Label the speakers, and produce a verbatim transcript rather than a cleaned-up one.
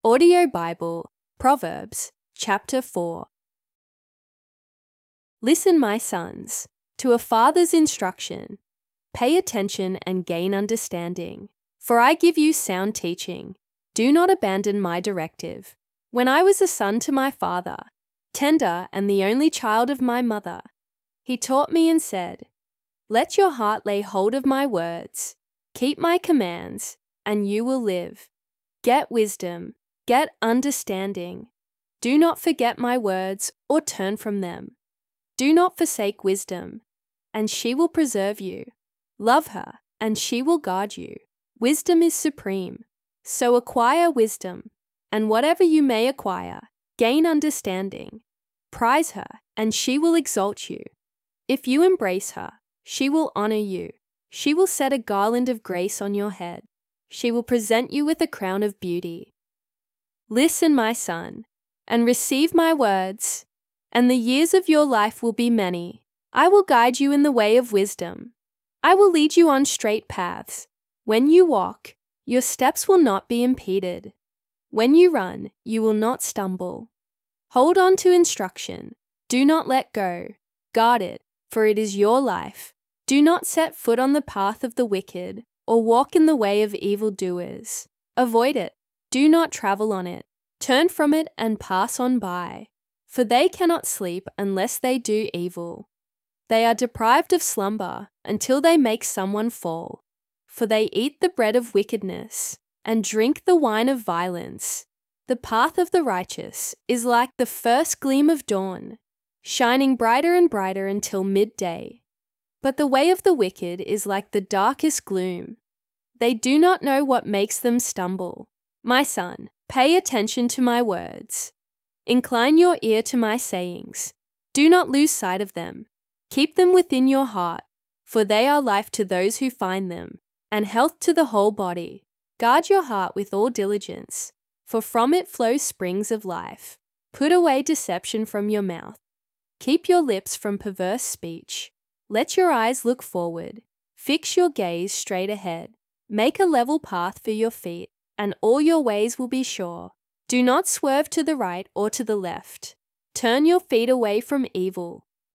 Speaker 1: Audio Bible, Proverbs, chapter four. Listen, my sons, to a father's instruction. Pay attention and gain understanding, for I give you sound teaching. Do not abandon my directive. When I was a son to my father, tender and the only child of my mother, he taught me and said, "Let your heart lay hold of my words. Keep my commands, and you will live. Get wisdom, get understanding. Do not forget my words or turn from them. Do not forsake wisdom, and she will preserve you. Love her, and she will guard you. Wisdom is supreme, so acquire wisdom, and whatever you may acquire, gain understanding. Prize her, and she will exalt you. If you embrace her, she will honor you. She will set a garland of grace on your head. She will present you with a crown of beauty. Listen, my son, and receive my words, and the years of your life will be many. I will guide you in the way of wisdom. I will lead you on straight paths. When you walk, your steps will not be impeded. When you run, you will not stumble. Hold on to instruction. Do not let go. Guard it, for it is your life. Do not set foot on the path of the wicked, or walk in the way of evildoers. Avoid it. Do not travel on it. Turn from it and pass on by. For they cannot sleep unless they do evil. They are deprived of slumber until they make someone fall. For they eat the bread of wickedness and drink the wine of violence. The path of the righteous is like the first gleam of dawn, shining brighter and brighter until midday. But the way of the wicked is like the darkest gloom. They do not know what makes them stumble. My son, pay attention to my words. Incline your ear to my sayings. Do not lose sight of them. Keep them within your heart, for they are life to those who find them, and health to the whole body. Guard your heart with all diligence, for from it flow springs of life. Put away deception from your mouth. Keep your lips from perverse speech. Let your eyes look forward. Fix your gaze straight ahead. Make a level path for your feet, and all your ways will be sure. Do not swerve to the right or to the left. Turn your feet away from evil.